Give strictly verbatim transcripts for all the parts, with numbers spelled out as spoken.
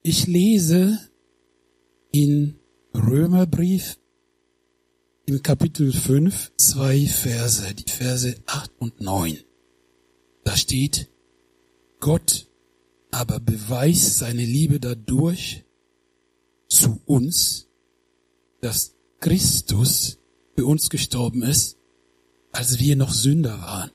Ich lese in Römerbrief im Kapitel fünf zwei Verse, die Verse acht und neun. Da steht, Gott aber beweist seine Liebe dadurch zu uns, dass Christus für uns gestorben ist, als wir noch Sünder waren.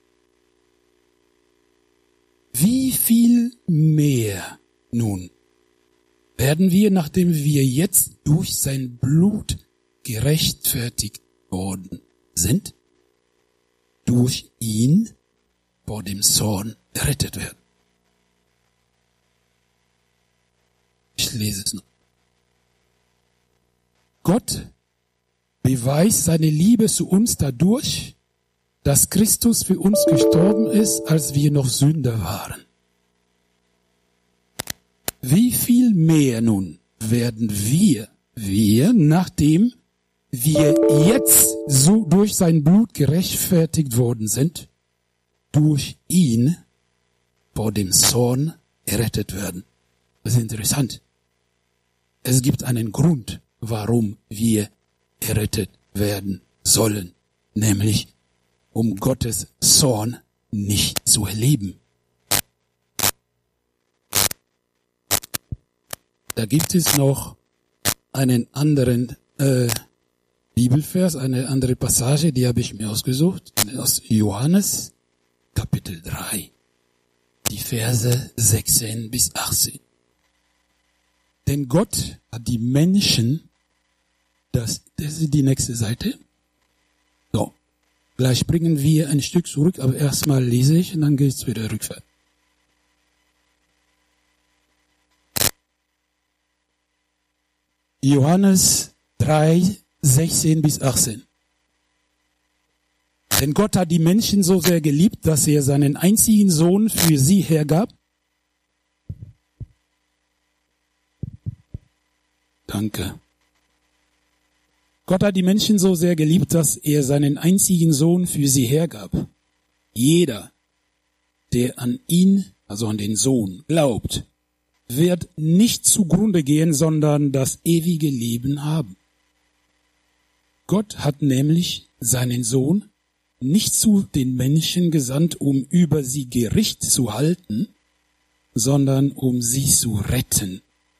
Wie viel mehr nun werden wir, nachdem wir jetzt durch sein Blut gerechtfertigt worden sind, durch ihn vor dem Zorn errettet werden. Ich lese es noch. Gott beweist seine Liebe zu uns dadurch, dass Christus für uns gestorben ist, als wir noch Sünder waren. Wie viel mehr nun werden wir, wir, nachdem wir jetzt so durch sein Blut gerechtfertigt worden sind, durch ihn vor dem Zorn errettet werden. Das ist interessant. Es gibt einen Grund, warum wir errettet werden sollen, nämlich um Gottes Zorn nicht zu erleben. Da gibt es noch einen anderen äh, Bibelvers, eine andere Passage, die habe ich mir ausgesucht, aus Johannes, Kapitel drei, die Verse sechzehn bis achtzehn. Denn Gott hat die Menschen, das, das ist die nächste Seite. So, gleich bringen wir ein Stück zurück, aber erstmal lese ich und dann geht's wieder rückwärts. Johannes drei, sechzehn bis achtzehn. Denn Gott hat die Menschen so sehr geliebt, dass er seinen einzigen Sohn für sie hergab. Danke. Gott hat die Menschen so sehr geliebt, dass er seinen einzigen Sohn für sie hergab. Jeder, der an ihn, also an den Sohn, glaubt, wird nicht zugrunde gehen, sondern das ewige Leben haben. Gott hat nämlich seinen Sohn nicht zu den Menschen gesandt, um über sie Gericht zu halten, sondern um sie zu retten.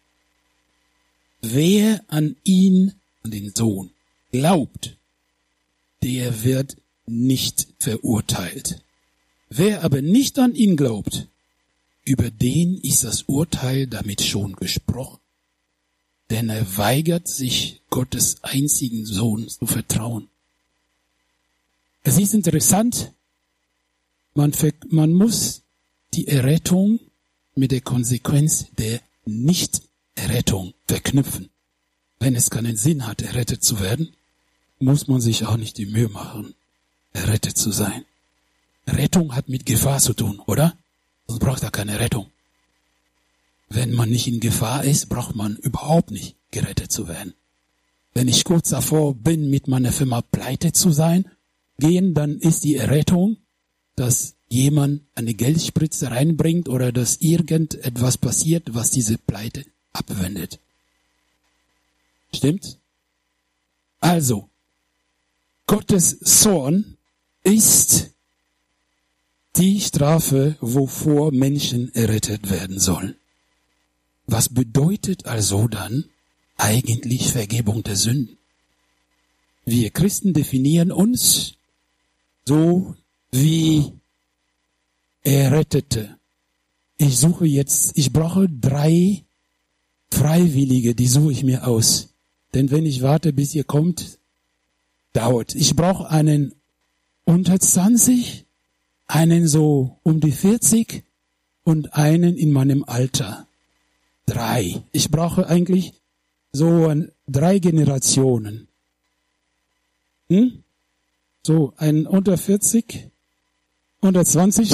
Wer an ihn, an den Sohn, glaubt, der wird nicht verurteilt. Wer aber nicht an ihn glaubt, über den ist das Urteil damit schon gesprochen, denn er weigert sich, Gottes einzigen Sohn zu vertrauen. Es ist interessant, man, man muss die Errettung mit der Konsequenz der Nicht-Errettung verknüpfen. Wenn es keinen Sinn hat, errettet zu werden, muss man sich auch nicht die Mühe machen, errettet zu sein. Rettung hat mit Gefahr zu tun, oder? Sonst braucht er keine Rettung. Wenn man nicht in Gefahr ist, braucht man überhaupt nicht gerettet zu werden. Wenn ich kurz davor bin, mit meiner Firma pleite zu sein, gehen, dann ist die Errettung, dass jemand eine Geldspritze reinbringt oder dass irgendetwas passiert, was diese Pleite abwendet. Stimmt? Also, Gottes Zorn ist die Strafe, wovor Menschen errettet werden sollen. Was bedeutet also dann eigentlich Vergebung der Sünden? Wir Christen definieren uns so wie Errettete. Ich suche jetzt, ich brauche drei Freiwillige, die suche ich mir aus. Denn wenn ich warte, bis ihr kommt, dauert. Ich brauche einen unter zwanzig, einen so um die vierzig und einen in meinem Alter. Drei. Ich brauche eigentlich so ein, drei Generationen. Hm? So, ein unter vierzig, unter zwanzig.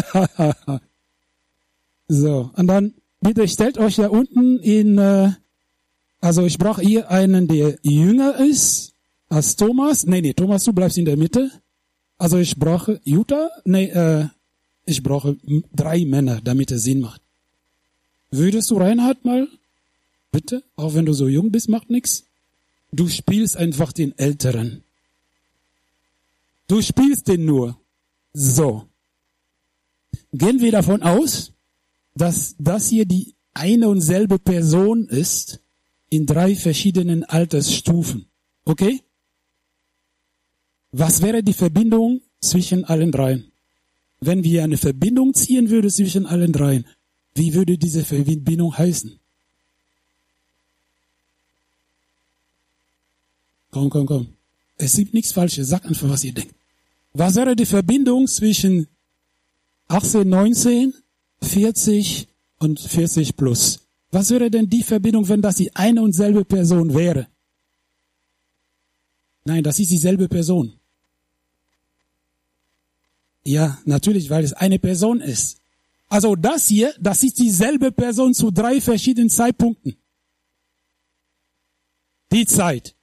So, und dann bitte stellt euch da unten in, äh, also ich brauche hier einen, der jünger ist als Thomas. Nee, nee, Thomas, du bleibst in der Mitte. Also ich brauche Jutta, nee, äh, ich brauche drei Männer, damit es Sinn macht. Würdest du Reinhard mal, bitte, auch wenn du so jung bist, macht nix. Du spielst einfach den Älteren. Du spielst den nur. So. Gehen wir davon aus, dass das hier die eine und selbe Person ist in drei verschiedenen Altersstufen. Okay? Was wäre die Verbindung zwischen allen dreien? Wenn wir eine Verbindung ziehen würden zwischen allen dreien, wie würde diese Verbindung heißen? Komm, komm, komm. Es gibt nichts Falsches. Sagt einfach, was ihr denkt. Was wäre die Verbindung zwischen achtzehn, neunzehn, vierzig und vierzig plus? Was wäre denn die Verbindung, wenn das die eine und selbe Person wäre? Nein, das ist dieselbe Person. Ja, natürlich, weil es eine Person ist. Also das hier, das ist dieselbe Person zu drei verschiedenen Zeitpunkten. Die Zeit.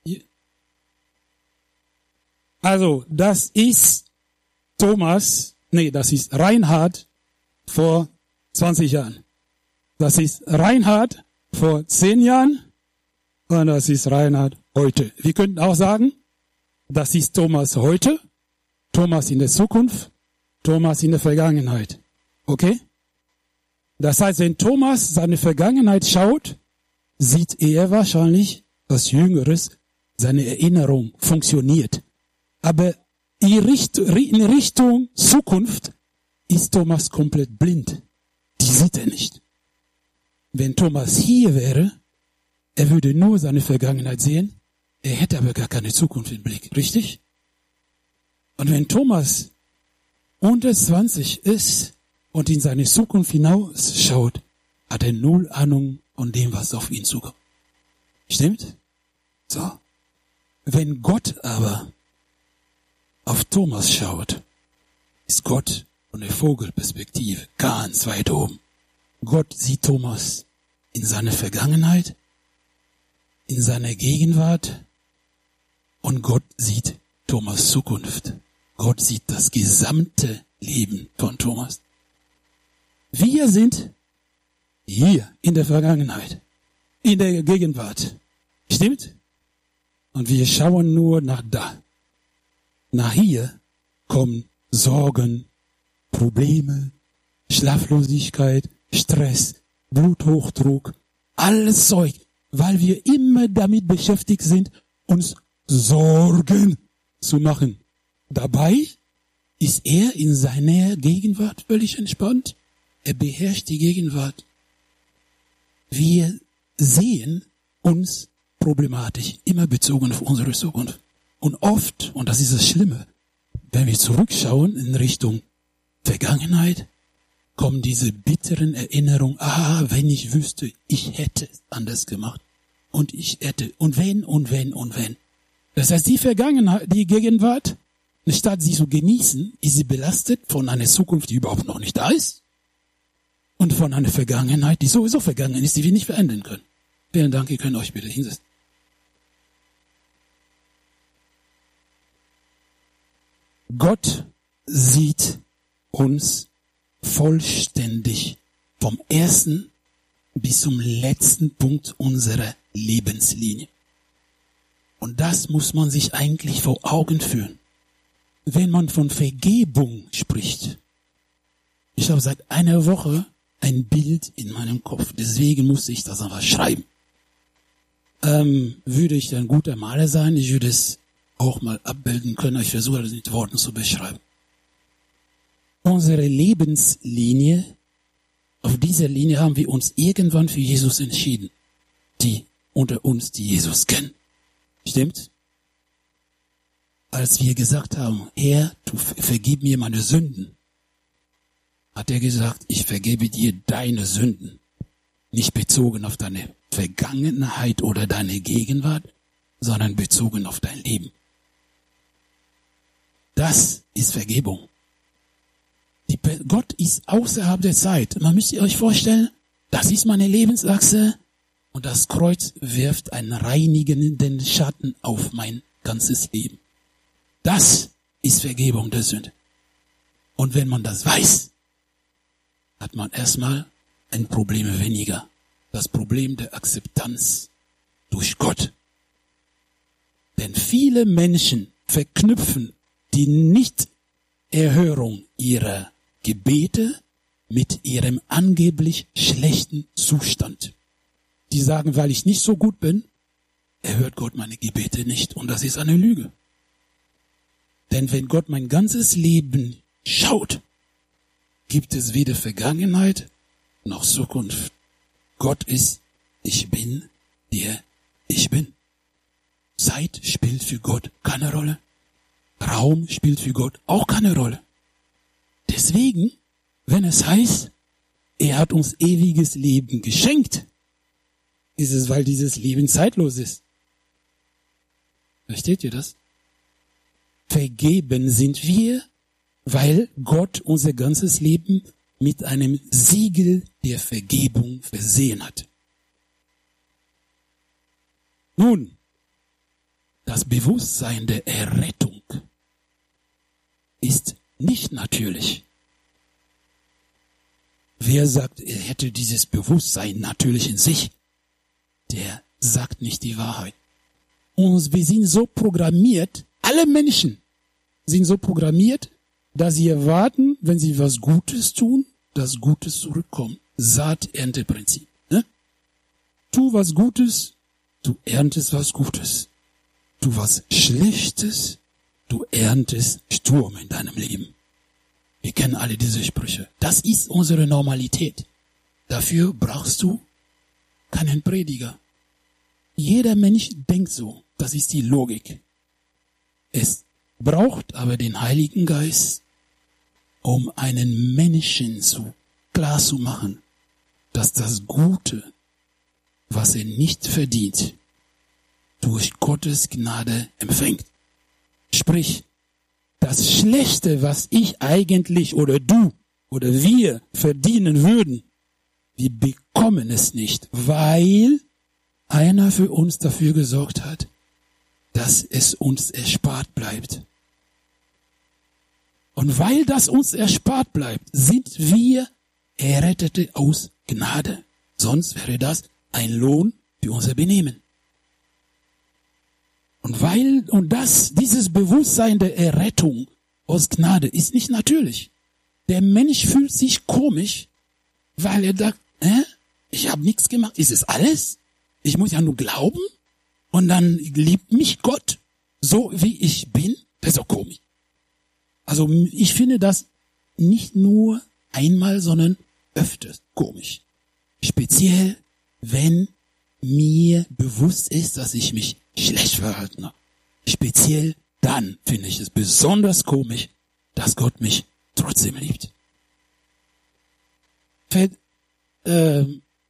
Also das ist Thomas, nee, das ist Reinhard vor zwanzig Jahren. Das ist Reinhard vor zehn Jahren und das ist Reinhard heute. Wir könnten auch sagen, das ist Thomas heute, Thomas in der Zukunft, Thomas in der Vergangenheit. Okay? Das heißt, wenn Thomas seine Vergangenheit schaut, sieht er wahrscheinlich was Jüngeres, seine Erinnerung funktioniert. Aber in Richtung Zukunft ist Thomas komplett blind. Die sieht er nicht. Wenn Thomas hier wäre, er würde nur seine Vergangenheit sehen, er hätte aber gar keine Zukunft im Blick. Richtig? Und wenn Thomas unter zwanzig ist und in seine Zukunft hinausschaut, hat er null Ahnung von dem, was auf ihn zukommt. Stimmt? So. Wenn Gott aber auf Thomas schaut, ist Gott von der Vogelperspektive ganz weit oben. Gott sieht Thomas in seiner Vergangenheit, in seiner Gegenwart und Gott sieht Thomas' Zukunft. Gott sieht das gesamte Leben von Thomas. Wir sind hier in der Vergangenheit, in der Gegenwart. Stimmt? Und wir schauen nur nach da. Nach hier kommen Sorgen, Probleme, Schlaflosigkeit, Stress, Bluthochdruck, alles Zeug, weil wir immer damit beschäftigt sind, uns Sorgen zu machen. Dabei ist er in seiner Gegenwart völlig entspannt. Er beherrscht die Gegenwart. Wir sehen uns problematisch, immer bezogen auf unsere Zukunft. Und oft, und das ist das Schlimme, wenn wir zurückschauen in Richtung Vergangenheit, kommen diese bitteren Erinnerungen, ah, wenn ich wüsste, ich hätte es anders gemacht. Und ich hätte, und wenn, und wenn, und wenn. Das heißt, die Vergangenheit, die Gegenwart, statt sie zu genießen, ist sie belastet von einer Zukunft, die überhaupt noch nicht da ist. Und von einer Vergangenheit, die sowieso vergangen ist, die wir nicht verändern können. Vielen Dank, ihr könnt euch bitte hinsetzen. Gott sieht uns vollständig vom ersten bis zum letzten Punkt unserer Lebenslinie. Und das muss man sich eigentlich vor Augen führen. Wenn man von Vergebung spricht, ich habe seit einer Woche ein Bild in meinem Kopf, deswegen musste ich das einfach schreiben. Ähm, würde ich ein guter Maler sein, ich würde es auch mal abbilden können. Ich versuche das mit Worten zu beschreiben. Unsere Lebenslinie, auf dieser Linie haben wir uns irgendwann für Jesus entschieden. Die unter uns, die Jesus kennen. Stimmt? Als wir gesagt haben, Herr, du vergib mir meine Sünden, hat er gesagt, ich vergebe dir deine Sünden. Nicht bezogen auf deine Vergangenheit oder deine Gegenwart, sondern bezogen auf dein Leben. Das ist Vergebung. Die, Gott ist außerhalb der Zeit. Man müsst euch vorstellen, das ist meine Lebensachse und das Kreuz wirft einen reinigenden Schatten auf mein ganzes Leben. Das ist Vergebung der Sünde. Und wenn man das weiß, hat man erstmal ein Problem weniger. Das Problem der Akzeptanz durch Gott. Denn viele Menschen verknüpfen die Nichterhörung ihrer Gebete mit ihrem angeblich schlechten Zustand. Die sagen, weil ich nicht so gut bin, erhört Gott meine Gebete nicht. Und das ist eine Lüge. Denn wenn Gott mein ganzes Leben schaut, gibt es weder Vergangenheit noch Zukunft. Gott ist, ich bin, der ich bin. Zeit spielt für Gott keine Rolle. Raum spielt für Gott auch keine Rolle. Deswegen, wenn es heißt, er hat uns ewiges Leben geschenkt, ist es, weil dieses Leben zeitlos ist. Versteht ihr das? Vergeben sind wir, weil Gott unser ganzes Leben mit einem Siegel der Vergebung versehen hat. Nun, das Bewusstsein der Errettung ist nicht natürlich. Wer sagt, er hätte dieses Bewusstsein natürlich in sich, der sagt nicht die Wahrheit. Und wir sind so programmiert, alle Menschen sind so programmiert, dass sie erwarten, wenn sie was Gutes tun, dass Gutes zurückkommt. Saat-Ernte-Prinzip. Ne? Tu was Gutes, du erntest was Gutes. Tu was Schlechtes, du erntest Sturm in deinem Leben. Wir kennen alle diese Sprüche. Das ist unsere Normalität. Dafür brauchst du keinen Prediger. Jeder Mensch denkt so. Das ist die Logik. Es braucht aber den Heiligen Geist, um einen Menschen zu klar zu machen, dass das Gute, was er nicht verdient, durch Gottes Gnade empfängt. Sprich, das Schlechte, was ich eigentlich oder du oder wir verdienen würden, wir bekommen es nicht, weil einer für uns dafür gesorgt hat, dass es uns erspart bleibt. Und weil das uns erspart bleibt, sind wir Errettete aus Gnade. Sonst wäre das ein Lohn für unser Benehmen. Und weil, und das, dieses Bewusstsein der Errettung aus Gnade ist nicht natürlich. Der Mensch fühlt sich komisch, weil er sagt, äh, ich habe nichts gemacht, ist es alles? Ich muss ja nur glauben und dann liebt mich Gott, so wie ich bin. Das ist doch komisch. Also ich finde das nicht nur einmal, sondern öfters komisch. Speziell, wenn mir bewusst ist, dass ich mich schlecht verhalten habe. Speziell dann finde ich es besonders komisch, dass Gott mich trotzdem liebt. Ver- äh,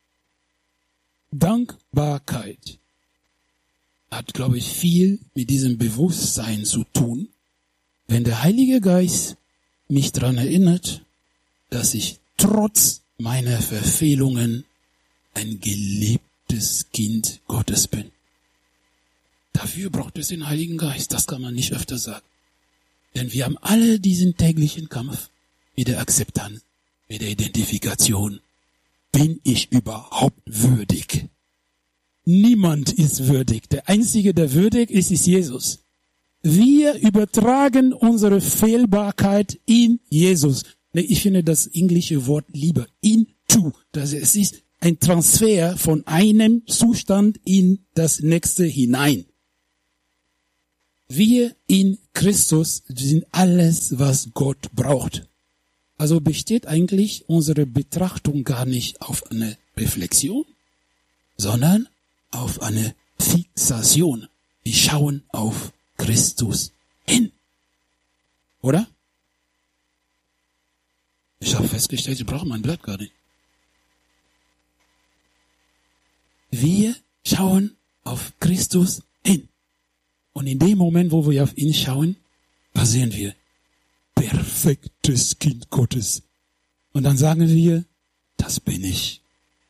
Dankbarkeit hat, glaube ich, viel mit diesem Bewusstsein zu tun, wenn der Heilige Geist mich daran erinnert, dass ich trotz meiner Verfehlungen ein geliebtes Kind Gottes bin. Dafür braucht es den Heiligen Geist, das kann man nicht öfter sagen. Denn wir haben alle diesen täglichen Kampf mit der Akzeptanz, mit der Identifikation. Bin ich überhaupt würdig? Niemand ist würdig. Der Einzige, der würdig ist, ist Jesus. Wir übertragen unsere Fehlbarkeit in Jesus. Ich finde das englische Wort lieber. Into. Das es ist ein Transfer von einem Zustand in das nächste hinein. Wir in Christus sind alles, was Gott braucht. Also besteht eigentlich unsere Betrachtung gar nicht auf eine Reflexion, sondern auf eine Fixation. Wir schauen auf Christus hin. Oder? Ich habe festgestellt, ich brauche mein Blatt gar nicht. Wir schauen auf Christus hin. Und in dem Moment, wo wir auf ihn schauen, was sehen wir? Perfektes Kind Gottes. Und dann sagen wir, das bin ich.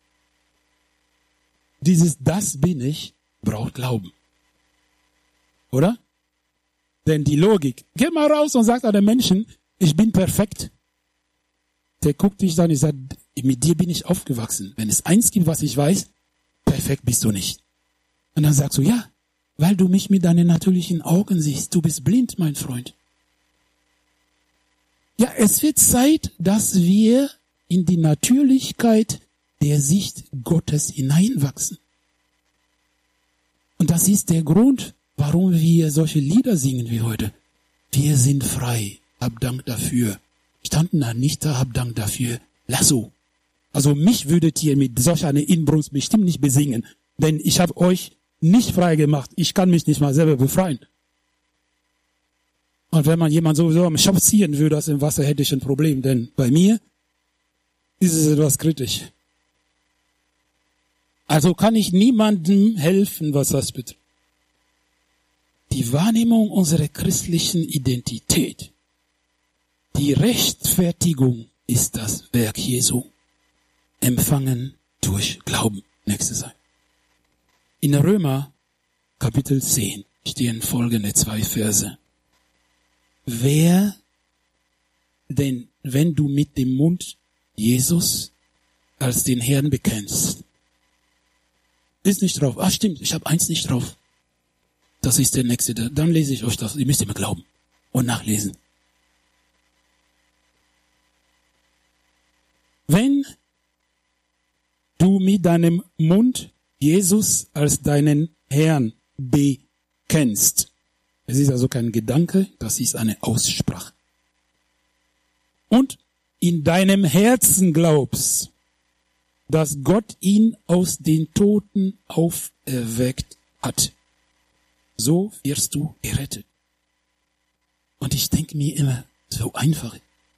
Dieses das bin ich braucht Glauben. Oder? Denn die Logik, geh mal raus und sag einem Menschen, ich bin perfekt. der guckt dich dann und sagt, mit dir bin ich aufgewachsen. Wenn es eins gibt, was ich weiß, perfekt bist du nicht. Und dann sagst du, ja, weil du mich mit deinen natürlichen Augen siehst. Du bist blind, mein Freund. Ja, es wird Zeit, dass wir in die Natürlichkeit der Sicht Gottes hineinwachsen. Und das ist der Grund, warum wir solche Lieder singen wie heute. Wir sind frei, hab Dank dafür. Standen da nicht da, hab Dank dafür. Lasso. Also mich würdet ihr mit solch einer Inbrunst bestimmt nicht besingen, denn ich habe euch nicht frei gemacht. Ich kann mich nicht mal selber befreien. Und wenn man jemand sowieso am Schopf ziehen würde aus dem Wasser, hätte ich ein Problem, denn bei mir ist es etwas kritisch. Also kann ich niemandem helfen, was das betrifft. Die Wahrnehmung unserer christlichen Identität, die Rechtfertigung ist das Werk Jesu, empfangen durch Glauben. Nächste Seite. In Römer Kapitel zehn stehen folgende zwei Verse. Wer denn, wenn du mit dem Mund Jesus als den Herrn bekennst, ist nicht drauf. Ah, stimmt, ich habe eins nicht drauf. Das ist der nächste. Dann lese ich euch das. Ihr müsst immer glauben und nachlesen. Wenn du mit deinem Mund Jesus als deinen Herrn bekennst, es ist also kein Gedanke, das ist eine Aussprache. Und in deinem Herzen glaubst, dass Gott ihn aus den Toten auferweckt hat, so wirst du gerettet. Und ich denke mir immer, so einfach.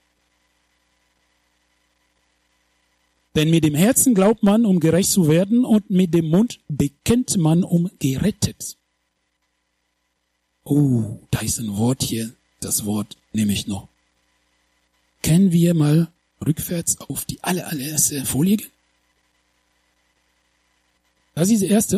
Denn mit dem Herzen glaubt man, um gerecht zu werden, und mit dem Mund bekennt man, um gerettet. Oh, da ist ein Wort hier, das Wort nehme ich noch. Können wir mal rückwärts auf die aller, allererste Folie gehen? Das ist die erste.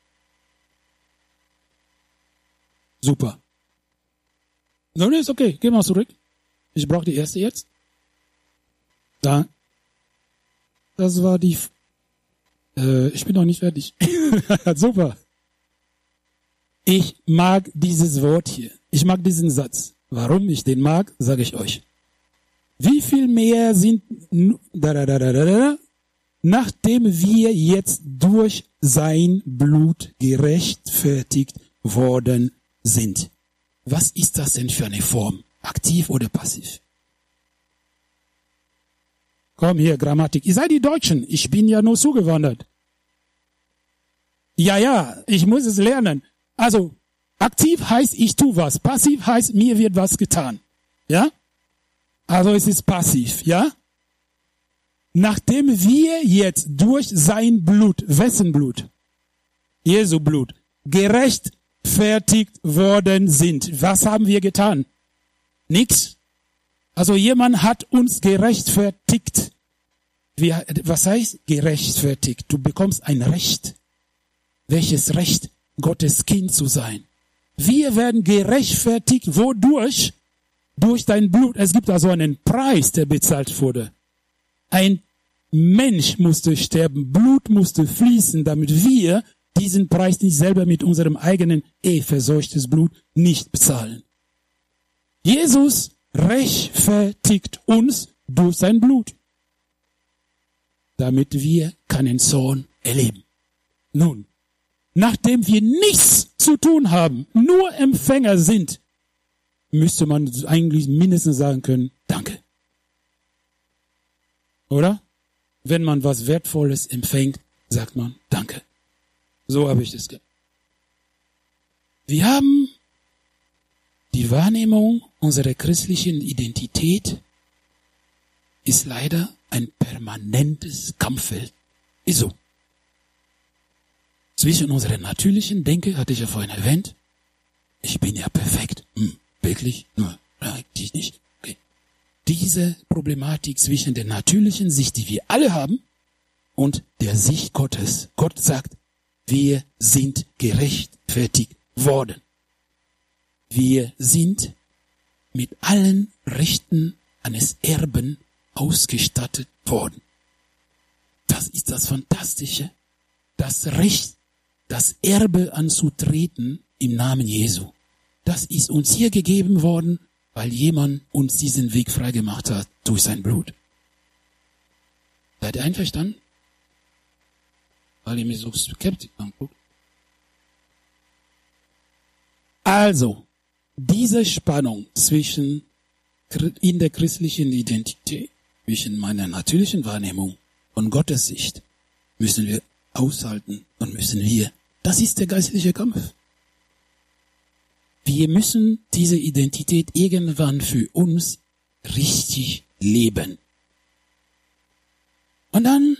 Super. No, nee, ist okay. Geh mal zurück. Ich brauche die erste jetzt. Da. Das war die... Äh, ich bin noch nicht fertig. Super. Ich mag dieses Wort hier. Ich mag diesen Satz. Warum ich den mag, sage ich euch. Wie viel mehr sind... Da, da, da, da, da, da, nachdem wir jetzt durch sein Blut gerechtfertigt worden sind. Was ist das denn für eine Form? Aktiv oder passiv? Komm hier, Grammatik. Ihr seid die Deutschen. Ich bin ja nur zugewandert. Ja, ja, ich muss es lernen. Also, aktiv heißt, ich tu was. Passiv heißt, mir wird was getan. Ja? Also es ist passiv, ja? Nachdem wir jetzt durch sein Blut, wessen Blut? Jesu Blut, gerechtfertigt worden sind. Was haben wir getan? Nix. Also jemand hat uns gerechtfertigt. Wir, was heißt gerechtfertigt? Du bekommst ein Recht. Welches Recht? Gottes Kind zu sein. Wir werden gerechtfertigt. Wodurch? Durch dein Blut. Es gibt also einen Preis, der bezahlt wurde. Ein Mensch musste sterben, Blut musste fließen, damit wir diesen Preis nicht selber mit unserem eigenen eh verseuchtes Blut nicht bezahlen. Jesus rechtfertigt uns durch sein Blut, damit wir keinen Zorn erleben. Nun, nachdem wir nichts zu tun haben, nur Empfänger sind, müsste man eigentlich mindestens sagen können, danke. Oder? Wenn man was Wertvolles empfängt, sagt man danke. So habe ich das gehört. Wir haben die Wahrnehmung unserer christlichen Identität ist leider ein permanentes Kampffeld. Ist so. Zwischen unserer natürlichen Denke, hatte ich ja vorhin erwähnt, ich bin ja perfekt. Hm, wirklich? Nur, eigentlich nicht. Okay. Diese Problematik zwischen der natürlichen Sicht, die wir alle haben, und der Sicht Gottes. Gott sagt, wir sind gerechtfertigt worden. Wir sind mit allen Rechten eines Erben ausgestattet worden. Das ist das Fantastische. Das Recht, das Erbe anzutreten im Namen Jesu. Das ist uns hier gegeben worden, weil jemand uns diesen Weg freigemacht hat durch sein Blut. Seid ihr einverstanden? Weil ihr mich so skeptisch anguckt. Also, diese Spannung zwischen in der christlichen Identität, zwischen meiner natürlichen Wahrnehmung und Gottes Sicht, müssen wir aushalten und müssen wir. Das ist der geistliche Kampf. Wir müssen diese Identität irgendwann für uns richtig leben. Und dann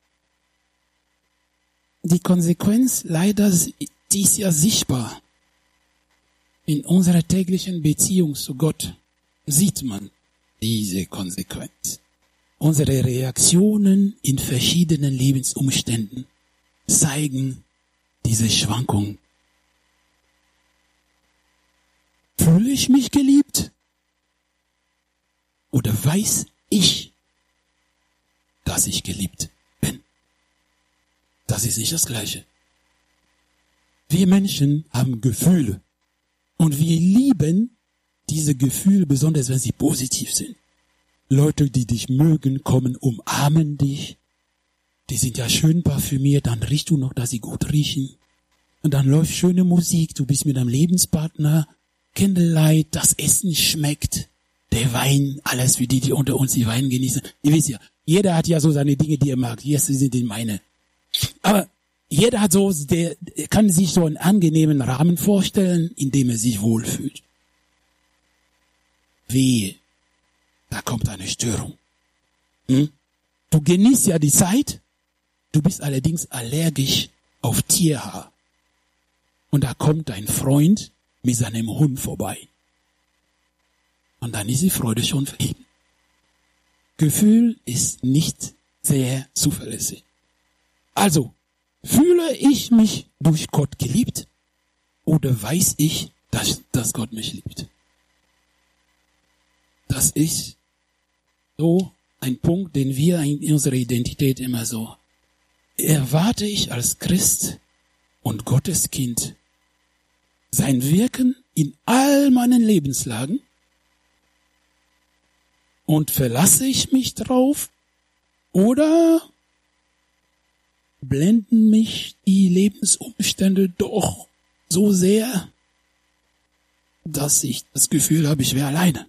die Konsequenz, leider, die ist ja sichtbar. In unserer täglichen Beziehung zu Gott sieht man diese Konsequenz. Unsere Reaktionen in verschiedenen Lebensumständen zeigen diese Schwankung. Fühle ich mich geliebt? Oder weiß ich, dass ich geliebt bin? Das ist nicht das Gleiche. Wir Menschen haben Gefühle. Und wir lieben diese Gefühle, besonders wenn sie positiv sind. Leute, die dich mögen, kommen, umarmen dich. Die sind ja schön parfümiert, dann riechst du noch, dass sie gut riechen. Und dann läuft schöne Musik, du bist mit deinem Lebenspartner, Candlelight, das Essen schmeckt, der Wein, alles für die, die unter uns die Wein genießen. Ihr wisst ja, jeder hat ja so seine Dinge, die er mag. Jetzt sind die meine. Aber jeder hat so, der kann sich so einen angenehmen Rahmen vorstellen, in dem er sich wohlfühlt. Wehe, da kommt eine Störung. Hm? Du genießt ja die Zeit, du bist allerdings allergisch auf Tierhaar. Und da kommt dein Freund mit seinem Hund vorbei. Und dann ist die Freude schon vergeben. Gefühl ist nicht sehr zuverlässig. Also, fühle ich mich durch Gott geliebt oder weiß ich, dass, dass Gott mich liebt? Das ist so ein Punkt, den wir in unserer Identität immer so erwarte ich als Christ und Gottes Kind sein Wirken in all meinen Lebenslagen und verlasse ich mich drauf oder blenden mich die Lebensumstände doch so sehr, dass ich das Gefühl habe, ich wäre alleine.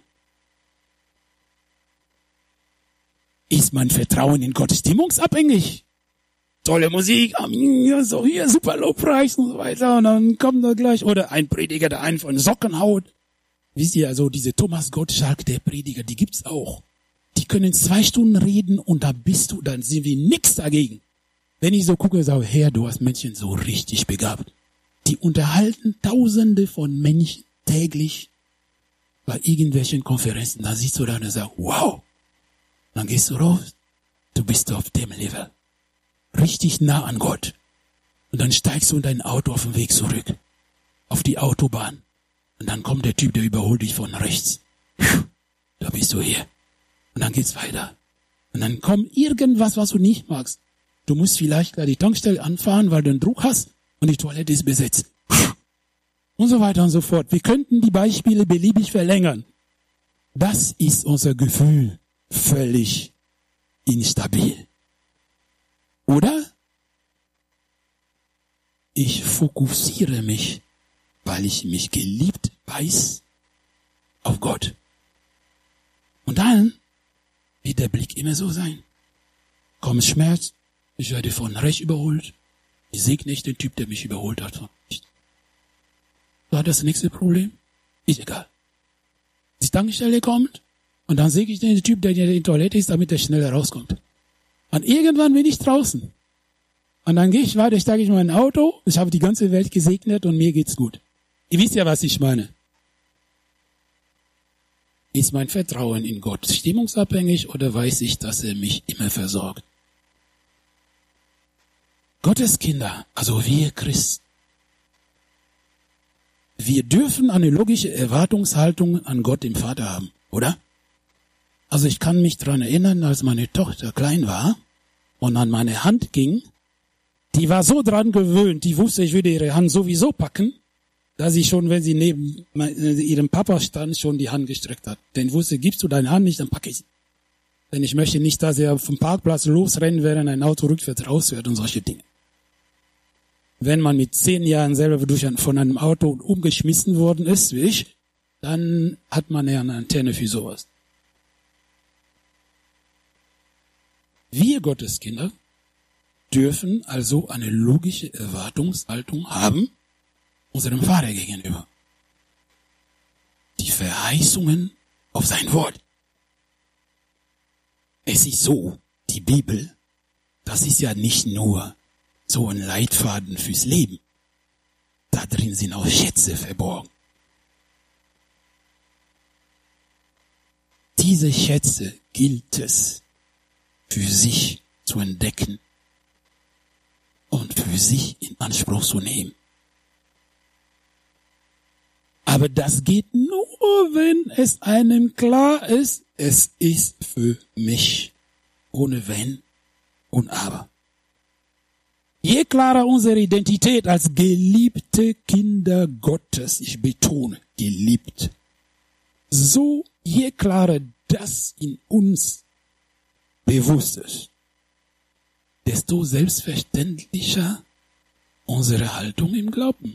Ist mein Vertrauen in Gott stimmungsabhängig? Tolle Musik, ja, so hier, super Lobpreis und so weiter, und dann kommt da gleich, oder ein Prediger, der einen von Socken haut. Wisst ihr, also diese Thomas Gottschalk, der Prediger, die gibt's auch. Die können zwei Stunden reden und da bist du, dann sind wir nix dagegen. Wenn ich so gucke, sage ich, Herr, du hast Menschen so richtig begabt. Die unterhalten Tausende von Menschen täglich bei irgendwelchen Konferenzen. Da siehst du da und sagst, wow. Dann gehst du raus, du bist auf dem Level. Richtig nah an Gott. Und dann steigst du in dein Auto auf den Weg zurück. Auf die Autobahn. Und dann kommt der Typ, der überholt dich von rechts. Da bist du hier. Und dann geht's weiter. Und dann kommt irgendwas, was du nicht magst. Du musst vielleicht gleich die Tankstelle anfahren, weil du einen Druck hast und die Toilette ist besetzt. Und so weiter und so fort. Wir könnten die Beispiele beliebig verlängern. Das ist unser Gefühl. Völlig instabil. Oder? Ich fokussiere mich, weil ich mich geliebt weiß, auf Gott. Und dann wird der Blick immer so sein. Kommt Schmerz, ich werde von rechts überholt. Ich segne nicht den Typ, der mich überholt hat. War das nächste Problem? Ist egal. Die Tankstelle kommt und dann segne ich den Typ, der in der Toilette ist, damit er schneller rauskommt. Und irgendwann bin ich draußen. Und dann gehe ich weiter, steige ich in mein Auto, ich habe die ganze Welt gesegnet und mir geht's gut. Ihr wisst ja, was ich meine. Ist mein Vertrauen in Gott stimmungsabhängig oder weiß ich, dass er mich immer versorgt? Gottes Kinder, also wir Christen, wir dürfen eine logische Erwartungshaltung an Gott, dem Vater, haben, oder? Also ich kann mich daran erinnern, als meine Tochter klein war und an meine Hand ging, die war so dran gewöhnt, die wusste, ich würde ihre Hand sowieso packen, dass sie schon, wenn sie neben ihrem Papa stand, schon die Hand gestreckt hat. Denn wusste, gibst du deine Hand nicht, dann packe ich sie. Denn ich möchte nicht, dass er vom Parkplatz losrennen, während ein Auto rückwärts rausfährt und solche Dinge. Wenn man mit zehn Jahren selber durch ein, von einem Auto umgeschmissen worden ist, wie ich, dann hat man ja eine Antenne für sowas. Wir Gotteskinder dürfen also eine logische Erwartungshaltung haben unserem Vater gegenüber. Die Verheißungen auf sein Wort. Es ist so, die Bibel, das ist ja nicht nur so ein Leitfaden fürs Leben. Da drin sind auch Schätze verborgen. Diese Schätze gilt es für sich zu entdecken und für sich in Anspruch zu nehmen. Aber das geht nur, wenn es einem klar ist, es ist für mich, ohne Wenn und Aber. Je klarer unsere Identität als geliebte Kinder Gottes, ich betone, geliebt, so je klarer das in uns bewusst ist, desto selbstverständlicher unsere Haltung im Glauben.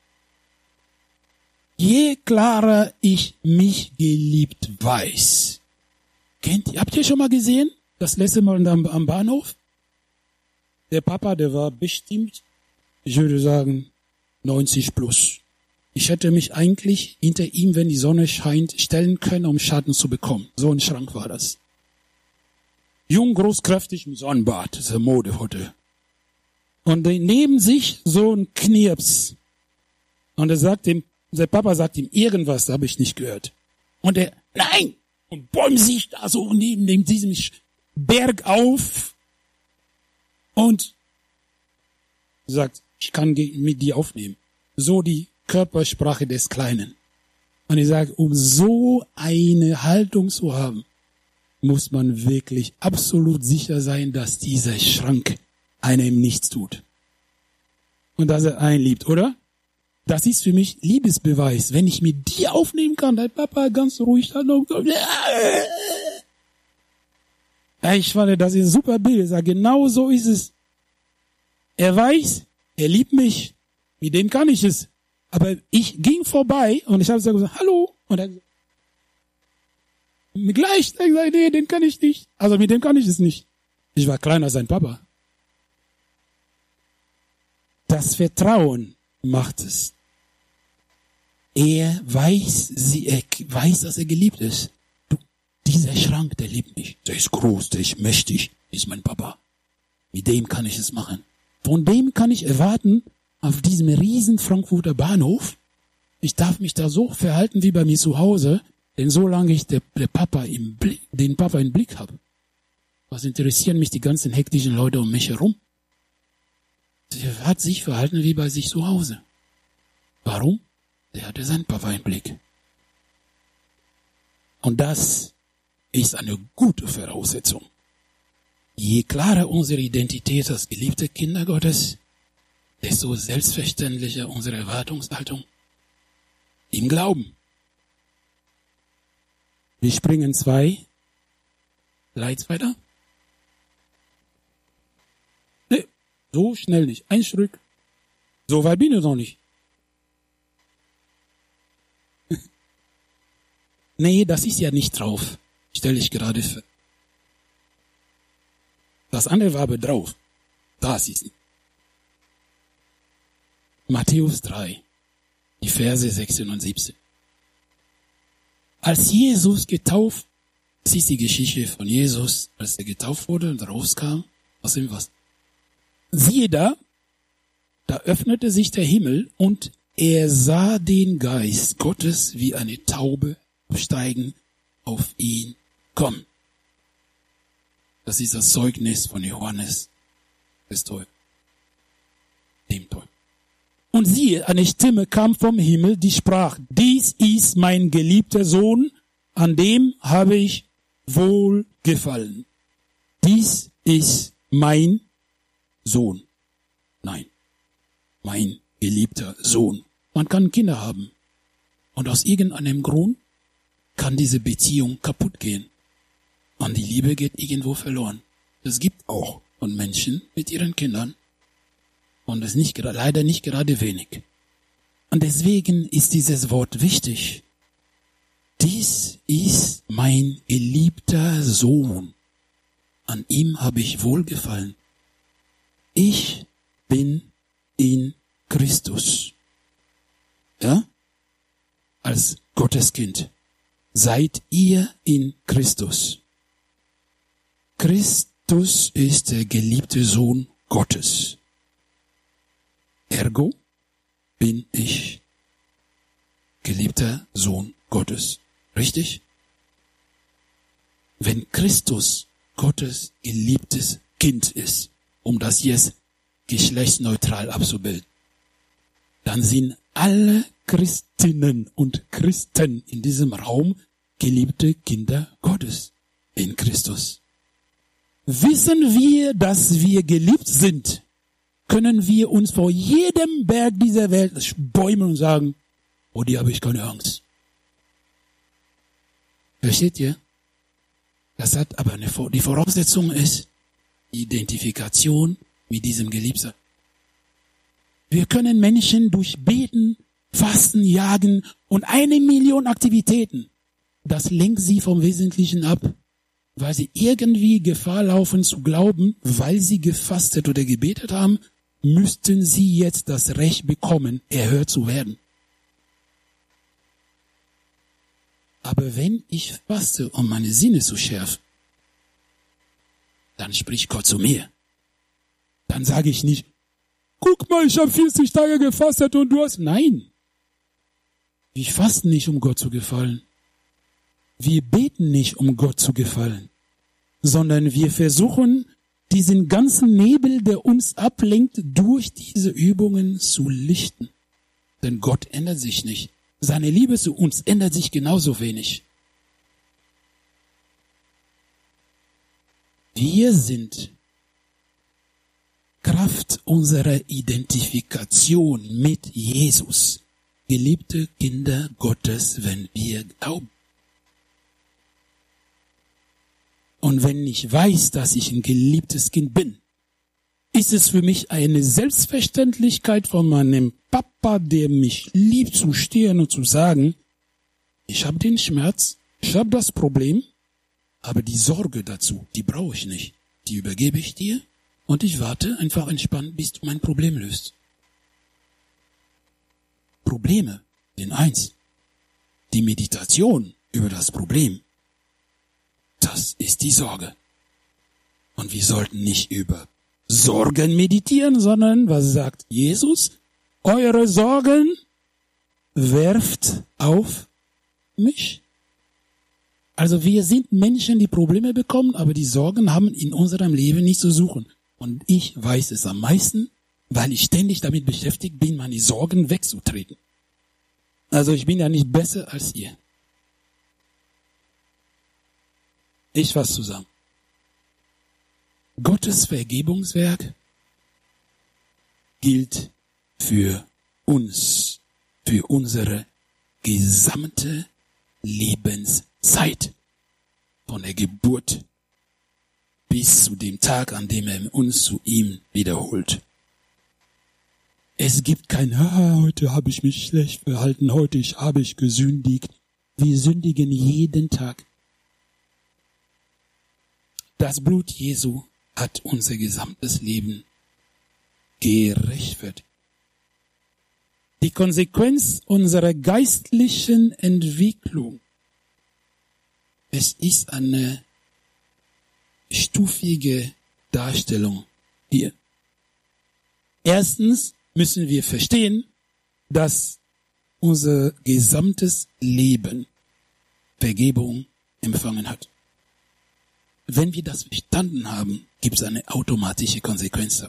Je klarer ich mich geliebt weiß. Kennt ihr, habt ihr schon mal gesehen, das letzte Mal am, am Bahnhof? Der Papa, der war bestimmt, ich würde sagen, neunzig plus. Ich hätte mich eigentlich hinter ihm, wenn die Sonne scheint, stellen können, um Schatten zu bekommen. So ein Schrank war das. Jung, groß, kräftig, mit Sonnenbart, das ist eine Mode heute. Und neben sich so ein Knirps. Und er sagt dem, der Papa sagt ihm irgendwas, habe ich nicht gehört. Und er, nein! Und bäumt sich da so neben dem, diesem Berg auf und sagt, ich kann mit dir aufnehmen. So die Körpersprache des Kleinen. Und ich sage, um so eine Haltung zu haben, muss man wirklich absolut sicher sein, dass dieser Schrank einem nichts tut. Und dass er einen liebt, oder? Das ist für mich Liebesbeweis. Wenn ich mit dir aufnehmen kann, dein Papa ganz ruhig dann noch. Ich fand, das ist ein super Bild. Ich sage, genau so ist es. Er weiß, er liebt mich. Mit dem kann ich es. Aber ich ging vorbei und ich habe gesagt, hallo. Und er gleich, er gesagt, nee, den kann ich nicht. Also mit dem kann ich es nicht. Ich war kleiner als sein Papa. Das Vertrauen macht es. Er weiß, sie, er weiß, dass er geliebt ist. Du, dieser Schrank, der liebt mich. Der ist groß, der ist mächtig, ist mein Papa. Mit dem kann ich es machen. Von dem kann ich erwarten, auf diesem riesen Frankfurter Bahnhof, ich darf mich da so verhalten wie bei mir zu Hause, denn solange ich der, der Papa im Blick, den Papa im Blick habe, was interessieren mich die ganzen hektischen Leute um mich herum? Er hat sich verhalten wie bei sich zu Hause. Warum? Der hatte seinen Papa im Blick. Und das ist eine gute Voraussetzung. Je klarer unsere Identität als geliebte Kinder Gottes, desto selbstverständlicher unsere Erwartungshaltung im Glauben. Wir springen zwei Slides weiter. Nee, so schnell nicht. Ein Stück. So weit bin ich noch nicht. Nee, das ist ja nicht drauf. Stelle ich gerade fest. Das andere war aber drauf. Das ist nicht. Matthäus drei, die Verse sechzehn und siebzehn. Als Jesus getauft, das ist die Geschichte von Jesus, als er getauft wurde und rauskam aus dem Wasser. Siehe da, da öffnete sich der Himmel und er sah den Geist Gottes wie eine Taube steigen auf ihn kommen. Das ist das Zeugnis von Johannes des Täufers, dem Täufer. Und siehe, eine Stimme kam vom Himmel, die sprach, dies ist mein geliebter Sohn, an dem habe ich wohlgefallen. Dies ist mein Sohn. Nein, mein geliebter Sohn. Man kann Kinder haben. Und aus irgendeinem Grund kann diese Beziehung kaputt gehen. Und die Liebe geht irgendwo verloren. Es gibt auch von Menschen mit ihren Kindern. Und es ist nicht, leider nicht gerade wenig. Und deswegen ist dieses Wort wichtig. Dies ist mein geliebter Sohn. An ihm habe ich wohlgefallen. Ich bin in Christus. Ja? Als Gotteskind seid ihr in Christus. Christus ist der geliebte Sohn Gottes. Ergo bin ich geliebter Sohn Gottes. Richtig? Wenn Christus Gottes geliebtes Kind ist, um das jetzt geschlechtsneutral abzubilden, dann sind alle Christinnen und Christen in diesem Raum geliebte Kinder Gottes in Christus. Wissen wir, dass wir geliebt sind, können wir uns vor jedem Berg dieser Welt bäumen und sagen, oh, die habe ich keine Angst. Versteht ihr? Das hat aber eine, die Voraussetzung ist die Identifikation mit diesem Geliebten. Wir können Menschen durch Beten, Fasten, Jagen und eine Million Aktivitäten. Das lenkt sie vom Wesentlichen ab, weil sie irgendwie Gefahr laufen zu glauben, weil sie gefastet oder gebetet haben, müssten sie jetzt das Recht bekommen, erhört zu werden. Aber wenn ich faste, um meine Sinne zu schärfen, dann spricht Gott zu mir. Dann sage ich nicht, guck mal, ich habe vierzig Tage gefastet und du hast... Nein, wir fasten nicht, um Gott zu gefallen. Wir beten nicht, um Gott zu gefallen, sondern wir versuchen, diesen ganzen Nebel, der uns ablenkt, durch diese Übungen zu lichten. Denn Gott ändert sich nicht. Seine Liebe zu uns ändert sich genauso wenig. Wir sind Kraft unserer Identifikation mit Jesus geliebte Kinder Gottes, wenn wir glauben. Und wenn ich weiß, dass ich ein geliebtes Kind bin, ist es für mich eine Selbstverständlichkeit von meinem Papa, der mich liebt, zu stehen und zu sagen, ich habe den Schmerz, ich habe das Problem, aber die Sorge dazu, die brauche ich nicht. Die übergebe ich dir und ich warte einfach entspannt, bis du mein Problem löst. Probleme sind eins. Die Meditation über das Problem, das ist die Sorge. Und wir sollten nicht über Sorgen meditieren, sondern was sagt Jesus? Eure Sorgen werft auf mich. Also wir sind Menschen, die Probleme bekommen, aber die Sorgen haben in unserem Leben nichts zu suchen. Und ich weiß es am meisten, weil ich ständig damit beschäftigt bin, meine Sorgen wegzutreten. Also ich bin ja nicht besser als ihr. Ich fasse zusammen. Gottes Vergebungswerk gilt für uns, für unsere gesamte Lebenszeit. Von der Geburt bis zu dem Tag, an dem er uns zu ihm wiederholt. Es gibt kein, ah, heute habe ich mich schlecht verhalten, heute habe ich gesündigt. Wir sündigen jeden Tag. Das Blut Jesu hat unser gesamtes Leben gerechtfertigt. Die Konsequenz unserer geistlichen Entwicklung. Es ist eine stufige Darstellung hier. Erstens müssen wir verstehen, dass unser gesamtes Leben Vergebung empfangen hat. Wenn wir das verstanden haben, gibt es eine automatische Konsequenz.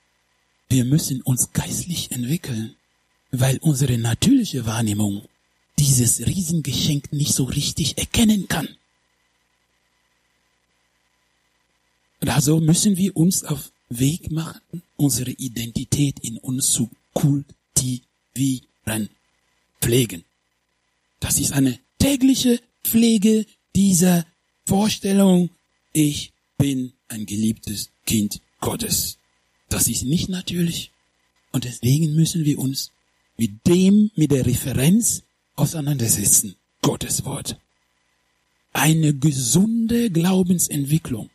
Wir müssen uns geistlich entwickeln, weil unsere natürliche Wahrnehmung dieses Riesengeschenk nicht so richtig erkennen kann. Und also müssen wir uns auf Weg machen, unsere Identität in uns zu kultivieren, pflegen. Das ist eine tägliche Pflege dieser Vorstellung, ich bin ein geliebtes Kind Gottes. Das ist nicht natürlich. Und deswegen müssen wir uns mit dem, mit der Referenz auseinandersetzen. Gottes Wort. Eine gesunde Glaubensentwicklung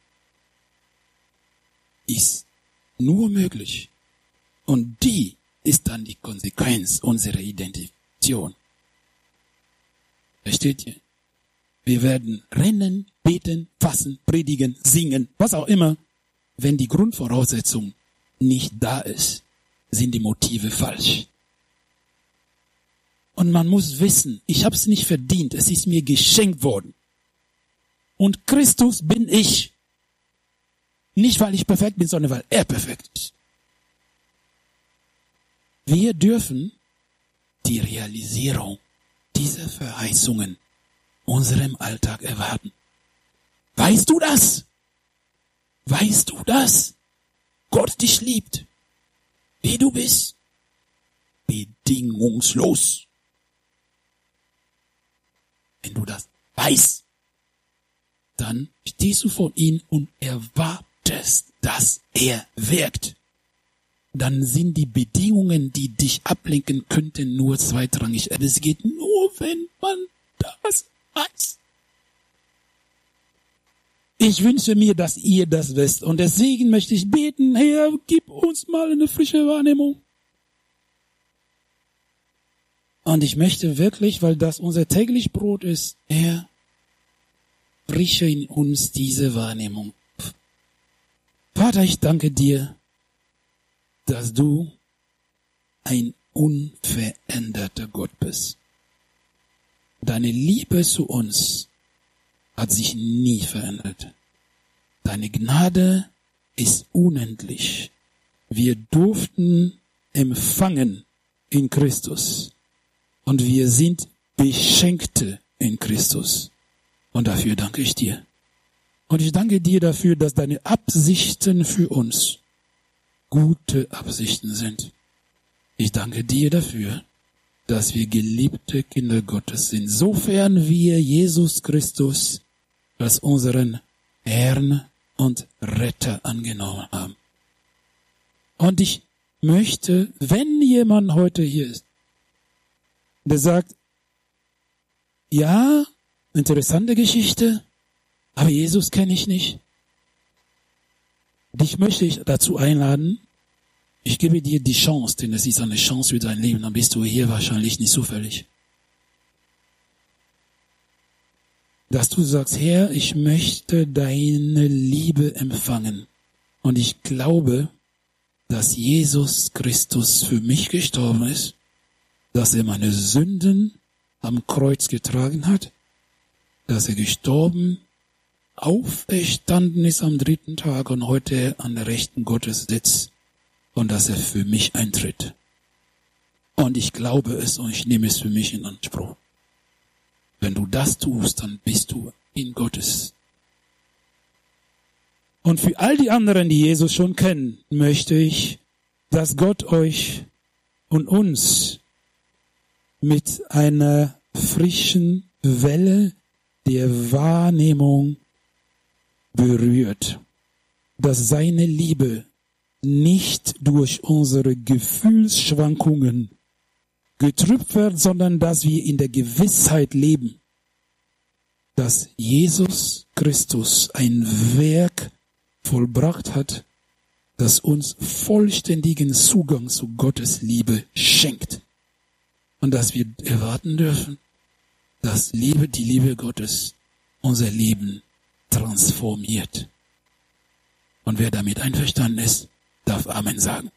ist nur möglich. Und die ist dann die Konsequenz unserer Identifikation. Versteht ihr? Wir werden rennen, beten, fasten, predigen, singen, was auch immer. Wenn die Grundvoraussetzung nicht da ist, sind die Motive falsch. Und man muss wissen, ich habe es nicht verdient, es ist mir geschenkt worden. Und Christus bin ich. Nicht, weil ich perfekt bin, sondern weil er perfekt ist. Wir dürfen die Realisierung dieser Verheißungen unserem Alltag erwarten. Weißt du das? Weißt du das? Gott dich liebt, wie du bist, bedingungslos. Wenn du das weißt, dann stehst du vor ihm und erwartest, dass er wirkt. Dann sind die Bedingungen, die dich ablenken könnten, nur zweitrangig. Aber es geht nur, wenn man das weiß. Ich wünsche mir, dass ihr das wisst. Und deswegen möchte ich beten, Herr, gib uns mal eine frische Wahrnehmung. Und ich möchte wirklich, weil das unser täglich Brot ist, Herr, frische in uns diese Wahrnehmung. Vater, ich danke dir, dass du ein unveränderter Gott bist. Deine Liebe zu uns hat sich nie verändert. Deine Gnade ist unendlich. Wir durften empfangen in Christus. Und wir sind Beschenkte in Christus. Und dafür danke ich dir. Und ich danke dir dafür, dass deine Absichten für uns gute Absichten sind. Ich danke dir dafür, dass wir geliebte Kinder Gottes sind, sofern wir Jesus Christus als unseren Herrn und Retter angenommen haben. Und ich möchte, wenn jemand heute hier ist, der sagt, ja, interessante Geschichte, aber Jesus kenne ich nicht. Dich möchte ich dazu einladen, ich gebe dir die Chance, denn es ist eine Chance für dein Leben, dann bist du hier wahrscheinlich nicht zufällig. Dass du sagst, Herr, ich möchte deine Liebe empfangen. Und ich glaube, dass Jesus Christus für mich gestorben ist, dass er meine Sünden am Kreuz getragen hat, dass er gestorben, auferstanden ist am dritten Tag und heute an der Rechten Gottes sitzt und dass er für mich eintritt. Und ich glaube es und ich nehme es für mich in Anspruch. Wenn du das tust, dann bist du in Gottes. Und für all die anderen, die Jesus schon kennen, möchte ich, dass Gott euch und uns mit einer frischen Welle der Wahrnehmung berührt, dass seine Liebe nicht durch unsere Gefühlsschwankungen getrübt wird, sondern dass wir in der Gewissheit leben, dass Jesus Christus ein Werk vollbracht hat, das uns vollständigen Zugang zu Gottes Liebe schenkt. Und dass wir erwarten dürfen, dass Liebe, die Liebe Gottes unser Leben transformiert. Und wer damit einverstanden ist, darf Amen sagen.